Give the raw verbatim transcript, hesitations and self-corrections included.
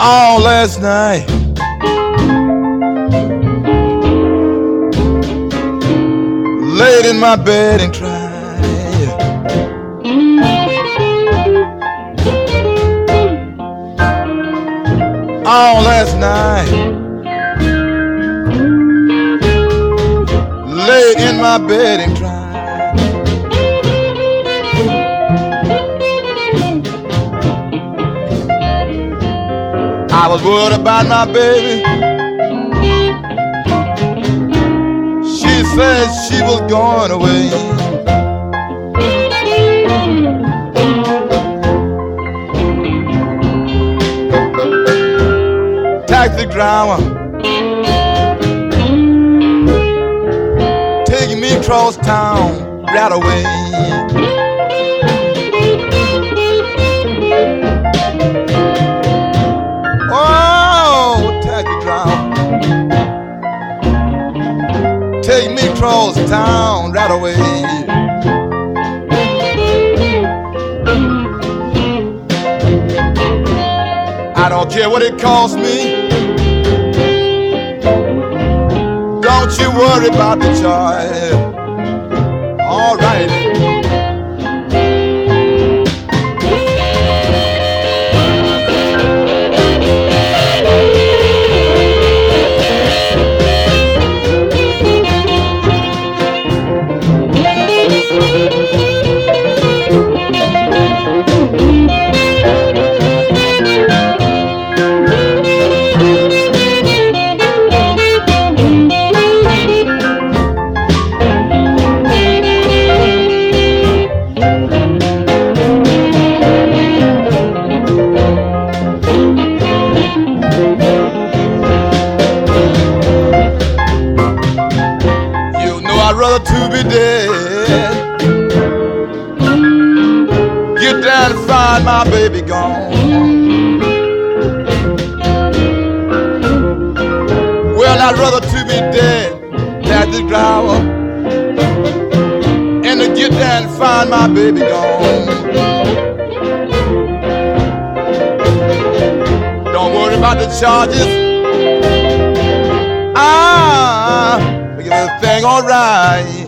all last night. Laid in my bed and cried. All last night. Laid in my bed and cried. I was worried about my baby. She said she was going away. Taxi driver taking me across town right away. Take me across town right away. I don't care what it costs me. Don't you worry about the charge. All right. I'd rather to be dead. Get down and find my baby gone. Well, I'd rather to be dead, taxi driver, and to get down and find my baby gone. Don't worry about the charges. Ah, make everything all right.